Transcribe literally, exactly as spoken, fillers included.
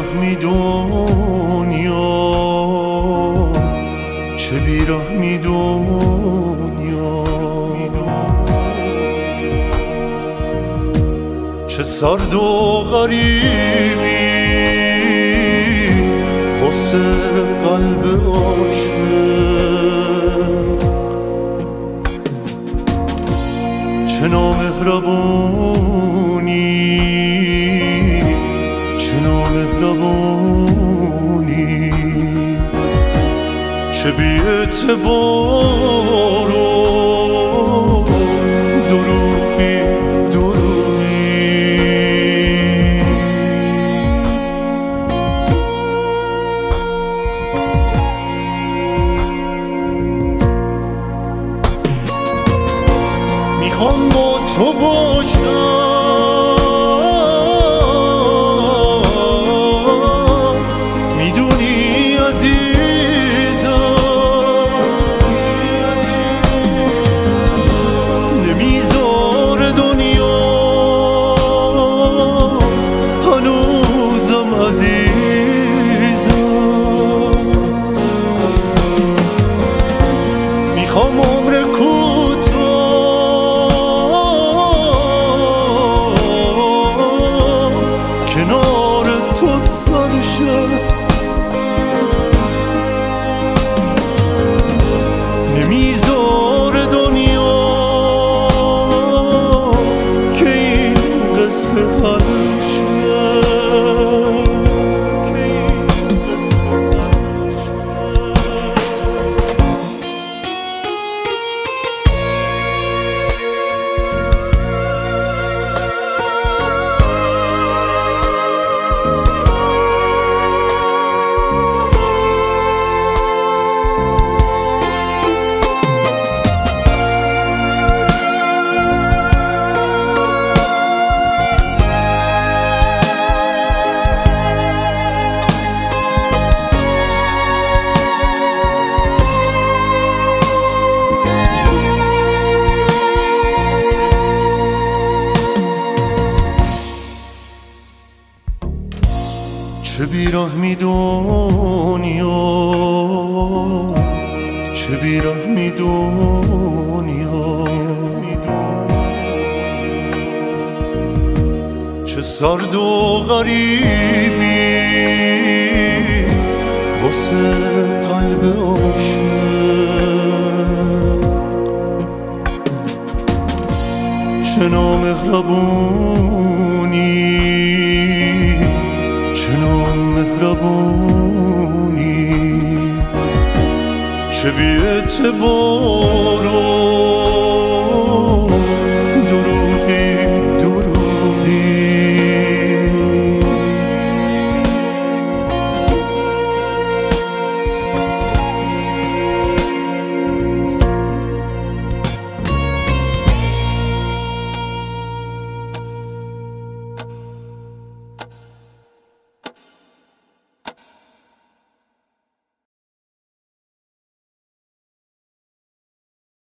بیرحمی دنیا، چه بیرحمی دنیا، چه سرد و غریبی واسه قلب عاشق، چه نامهربونی چه نامهربونی، چه بی اعتبار و دروغی دروغی. میخوام با تو باشم، میدونی عزیزم نمیذاره دنیا هنوزم عزیزم. میخوام عمر کنار تو سرشه، نمیذاره دنیا که این قصه حل شه، که این قصه حل شه. چه بیرحمی دنیا، چه بیرحمی دنیا، چه سرد و غریبی واسه قلب عاشق، چه نامهربونی چه نامهربونی، چه بی اعتبار